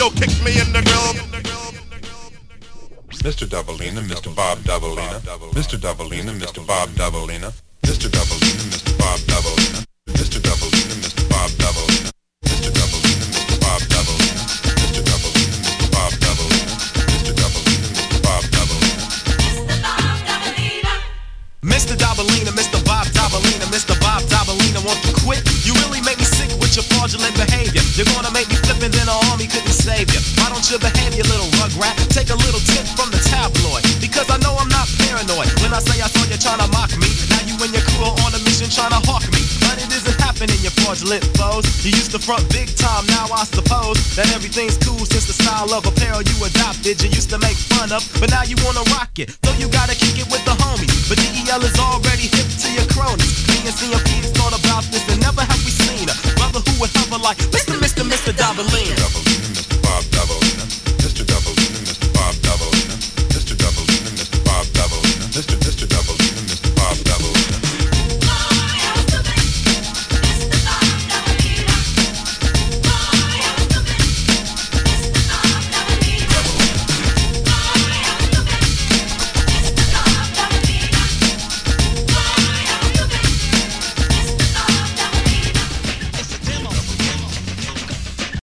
so kick me in the grill. Mr. Doubleina, Mr. Bob Doubleina, Mr. Doubleina, Mr. Bob Doubleina, Mr. Doubleina, Mr. Bob Doubleina, Mr. Doubleina, Mr. Bob Doubleina, Mr. Doubleina, Mr. Bob Doubleina, Mr. Doubleina, Mr. Bob Doubleina, Mr. Doubleina, Mr. Bob Doubleina, Mr. Doubleina, Mr. Bob Doubleina, Mr. Bob Doubleina, won't you quit? You really make me sick with your fraudulent behavior. You're gonna make me flip and then an army couldn't save you. Why don't you behave, you little rugrat? Take a little tip from the tabloid, because I know I'm not paranoid. When I say I saw you trying to mock me, now you and your crew are on a mission trying to hawk me. But it isn't happening, you fraudulent foes. You used to front big time, now I suppose that everything's cool since the style of apparel you adopted. You used to make fun of, but now you wanna rock it. So you gotta kick it with the homies. But DEL is already hip to your cronies. Me and CMP's thought about this and never have we seen a brother who would hover like Mr. Doubleina.